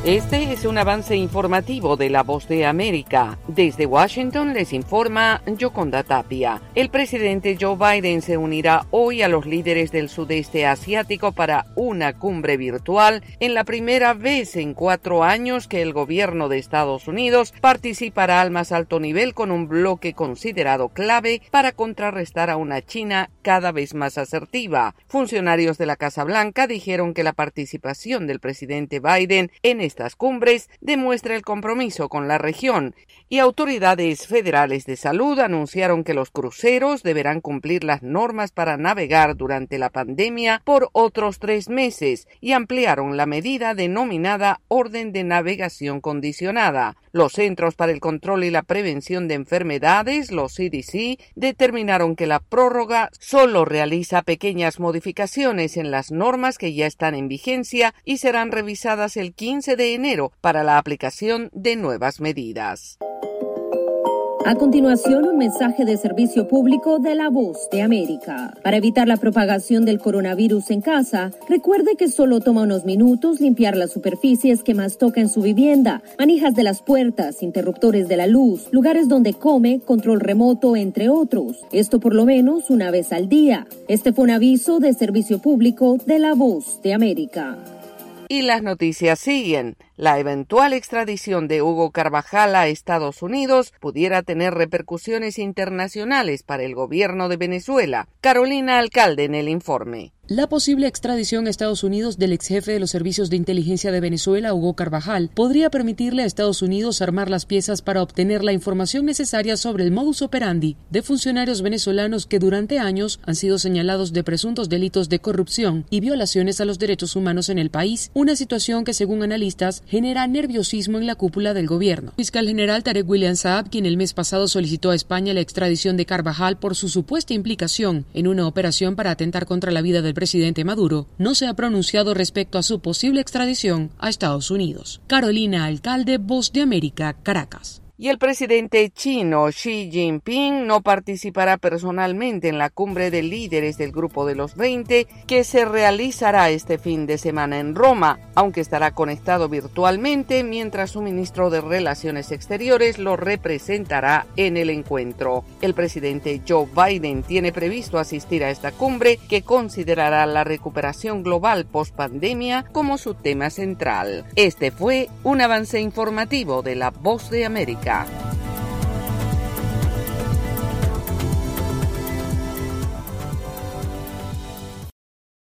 Este es un avance informativo de La Voz de América. Desde Washington les informa Yoconda Tapia. El presidente Joe Biden se unirá hoy a los líderes del sudeste asiático para una cumbre virtual en la primera vez en 4 años que el gobierno de Estados Unidos participará al más alto nivel con un bloque considerado clave para contrarrestar a una China cada vez más asertiva. Funcionarios de la Casa Blanca dijeron que la participación del presidente Biden en estas cumbres demuestra el compromiso con la región, y autoridades federales de salud anunciaron que los cruceros deberán cumplir las normas para navegar durante la pandemia por otros 3 meses y ampliaron la medida denominada Orden de Navegación Condicionada. Los Centros para el Control y la Prevención de Enfermedades, los CDC, determinaron que la prórroga solo realiza pequeñas modificaciones en las normas que ya están en vigencia y serán revisadas el 15 de enero para la aplicación de nuevas medidas. A continuación, un mensaje de servicio público de La Voz de América. Para evitar la propagación del coronavirus en casa, recuerde que solo toma unos minutos limpiar las superficies que más toca en su vivienda, manijas de las puertas, interruptores de la luz, lugares donde come, control remoto, entre otros. Esto por lo menos una vez al día. Este fue un aviso de servicio público de La Voz de América. Y las noticias siguen. La eventual extradición de Hugo Carvajal a Estados Unidos pudiera tener repercusiones internacionales para el gobierno de Venezuela. Carolina Alcalde en el informe. La posible extradición a Estados Unidos del ex jefe de los servicios de inteligencia de Venezuela, Hugo Carvajal, podría permitirle a Estados Unidos armar las piezas para obtener la información necesaria sobre el modus operandi de funcionarios venezolanos que durante años han sido señalados de presuntos delitos de corrupción y violaciones a los derechos humanos en el país, una situación que, según analistas, genera nerviosismo en la cúpula del gobierno. El fiscal general Tarek William Saab, quien el mes pasado solicitó a España la extradición de Carvajal por su supuesta implicación en una operación para atentar contra la vida del presidente Maduro, no se ha pronunciado respecto a su posible extradición a Estados Unidos. Carolina Alcalde, Voz de América, Caracas. Y el presidente chino Xi Jinping no participará personalmente en la cumbre de líderes del Grupo de los 20 que se realizará este fin de semana en Roma, aunque estará conectado virtualmente mientras su ministro de Relaciones Exteriores lo representará en el encuentro. El presidente Joe Biden tiene previsto asistir a esta cumbre que considerará la recuperación global post-pandemia como su tema central. Este fue un avance informativo de La Voz de América.